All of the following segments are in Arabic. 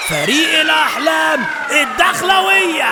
فريق الأحلام الدخلوية.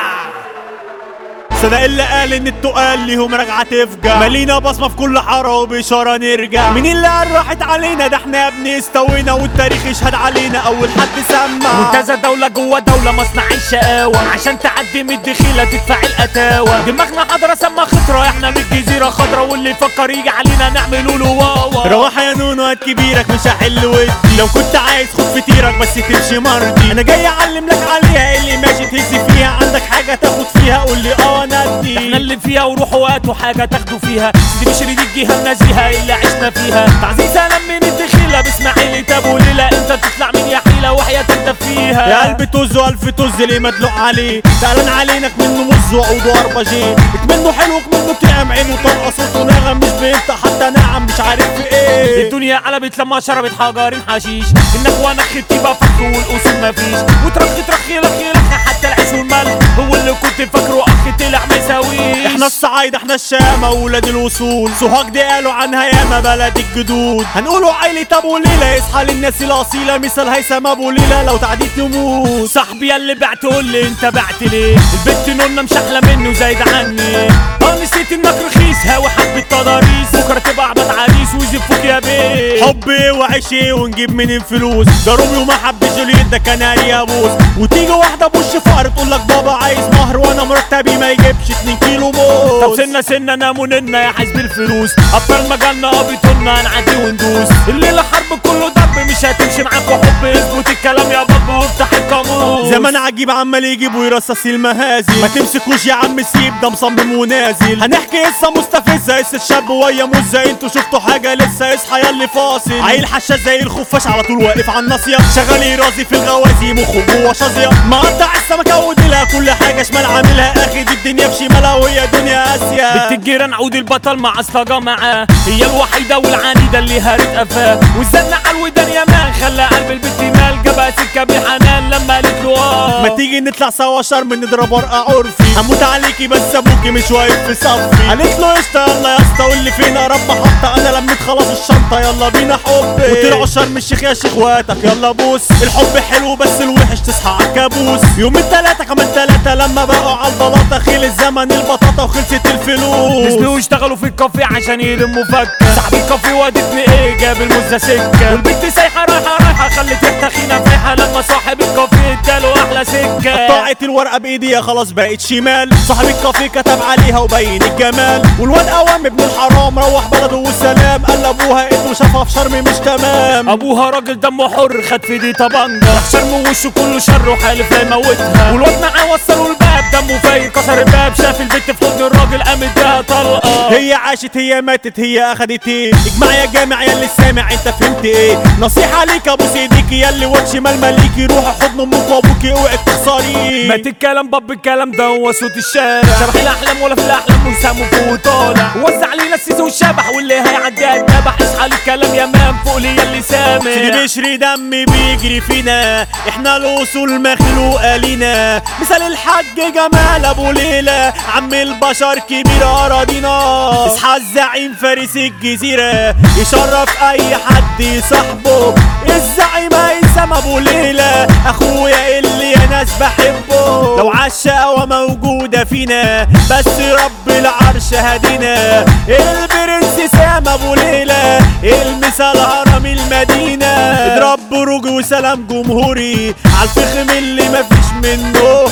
صدق اللي قال ان التقال ليهم راجعة تفجع، مالينا بصمة في كل حارة وبإشارة نرجع. مين اللي قال راحت علينا؟ ده احنا يا ابني استوينا والتاريخ يشهد علينا أول حد سمع. منتزه دولة جوه دولة مصنع الشقاوة، عشان تعدي من الدخيلة تدفع القتاوة. دماغنا حضرة سما خطرة، احنا من الجزيرة خضرة، واللي يفكر يجي علينا نعمله له واوا. روح يا نونو هات كبيرك مش هحل ودي، لو كنت عايز خد فطيرك بس تمشي مرضي. انا جاي اعلم لك عليها اللي ماشي تهز فيها، عندك حاجة تاخد فيها قول لي ندي. احنا اللي فيها وروحوا وقتوا حاجة تاخدوا فيها، دي مش دي الجهة النزيهة اللي عشنا فيها. تعزيز سلام من الدخيلة باسماعيل ابو ليلى، انت تطلع من يا حيلة وحياة انت فيها. يا قلبي طز والف طز ليه مدلوق عليه، تعلن علينك منه مز وعود واربجيه، منه حلو منه طعم عينه طلقه صوته نغم مش بينطق حتى نعم مش عارف في ايه. الدنيا قلبت لما شربت حجر حشيش، النخوة نخت يبقى فخر والاصول مفيش، وترخي لخ حتى العيش والملح، هو اللي كنت فاكره اخ طلع ما يساويش. احنا الصعايدة احنا الشامة ولاد الوصول، سوهاج دي قالوا عنها ياما بلد الجدود. هنقولوا عيلة ابو ليلى يصحى للناس الاصيلة، مثل هيثم ابو ليلى لو تعديت نموت. صاحبي اللي بعت قول لي انت بعت ليه، البت نونا مش احلى منه زايد عني. نسيت انك رخيص هاوي حبة تضاريس، بكره تبقى عبد عريس ويزفوك يا بيه. حب ايه وعيش ايه ونجيب منين فلوس، ده روميو ما حب جولييت ده كناري ابوس. وتيجي واحدة بوش فقر تقول لك بابا عايز مهر وانا مرتبي ما يجيبش 2 كيلو موز. طب سنة ناموننا يا حزب الفلوس، ابطال مجالنا ابيطولنا هنعدي وندوس. الليلة حرب كله دب مش هتمشي معاكوا حب، اثبت الكلام يا باب وافتح القاموس. زمان عجيب عمال يجيب ويرصص المهازل، ما تمسكوش يا عم سيب ده مصمم ونازل. هنحكي قصة مستفزة قصة شاب ويا مزة، انتوا شفتوا حاجة لسه اصحى ياللي فاصل. عيل حشاش زي الخفاش على طول واقف على الناصية، شغال يرازي في الغوازي مخه جوه شظية، مقطع السمكة وديلها كل حاجة شمال عاملها، اخد الدنيا في شمالها وهي دنيا اسيا. بنت الجيران عود البطل مع اصلجة معاه، هي الوحيدة والعنيدة اللي هارت قفاه، والزنة على الودان يا مان خلى قلب البنت مال، جابها سكة بالحنان لما قالت له ما تيجي نطلع سوا شرم نضرب ورقة عرفي، هموت عليكي بس ابوكي مش واقف في صفي. قالت له قشطة يلا يا اسطى قول لي فين اقرب محطة، انا لميت خلاص الشنطة يلا بينا حبي. وطلعوا شرم الشيخ يا شيخ واتك يلا بوس، الحب حلو بس الوحش تصحى عالكابوس. يومين 3 كمان 3 لما بقوا عالبلاطة، خيل الزمن البطاطا وخلصت الفلوس. نزلوا يشتغلوا في الكافي عشان يلموا فكة، صاحبي الكافي ودتني ايه جاب المزة سكة، والبنت سايحة رايحة خلت ريحتها خينة فايحة، لما صاحب الكافي اداله احلى سكة. قطعت الورقة بايديها خلاص بقت شمال، صاحب الكافي كتب عليها وبين الجمال، والواد قوام ابن الحرام روح بلده والسلام، قال لابوها انه شافها في شرم مش تمام. ابوها راجل دمه حر خد في ايديه طبنجة، راح شرم ووشه كله شر وحالف لا يموتها، والواد معاه وصلوا الباب دمه فاير كسر الباب، شاف البنت في حضن الراجل قام اداها طلقة. هي عاشت هي ماتت هي اخدت ايه، اجمع يا جامع يا اللي سامع انت فهمت ايه، نصيحة ليك ابوس ايديكي يا اللي واد شمال ماليكي، روحي حضن امك وابوكي اوعي تخسري. مات الكلام باب الكلام ده هو صوت الشارع، شبح الاحلام ولا في الاحلام وسامه فوق وطالع، وزع علينا السيس والشبح واللي هيعدي هيتذبح، اصحى للكلام يا مان فوق ليا اللي سامع. سيدي بشري دمي بيجري فينا، احنا الاصول مخلوقه لينا، مثال الحاج جمال ابو ليلى، عم البشر كبير اراضينا، اصحى الزعيم فارس الجزيره، يشرف اي حد صاحبه، الزعيم هيثم ابو ليلى، اخويا اللي يا ناس بحبه، لو عالشقوة موجوده فينا بس رب العرش هدينا، البرنس سام ابو ليلى، المثال هرم المدينه، اضرب بروج وسلام جمهوري عالفخم اللي مفيش منه،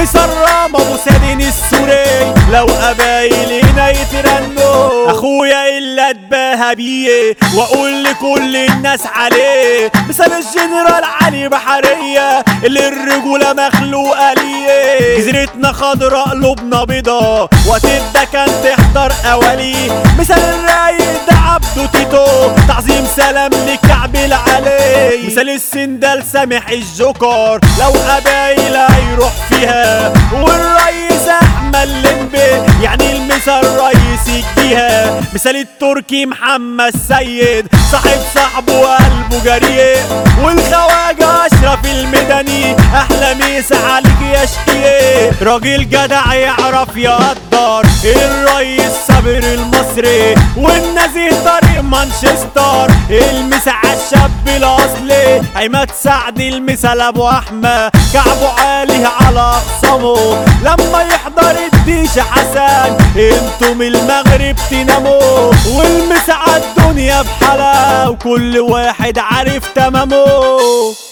مسرم ابو سادين السوري، لو قبايل هنا يترنوا، اخويا اللي اتباهى بيه واقول لكل الناس عليه، مثال الجنرال علي بحريه اللي الرجوله مخلوقه ليه، جزيرتنا خضراء قلوبنا بيضا، وقت الدكن تحضر قوالي، مثال الرايق ده عبده تيتو، تعظيم سلام لكعب العلي، مثال السندال سامح الجوكر، لو قبايل هيروح فيها، والرئيس احمد لمبي يعني المثال رئيس الجهه، مثال التركي محمد سيد صاحب صاحبه وقلبه جريء، والخواجه اشرف المدني احلى مسا عليك يا شقيه، راجل جدع يعرف يقدر، الريس صابر المصري والنزيه طريق مانشستر. المسا عالشاب الاصلي عماد سعد، المثل ابو احمد كعبه عالي على اخصامه. لما يحضر الديش حسن انتم المغرب تناموا، والمسا عالدنيا بحلا وكل واحد عارف تمامه.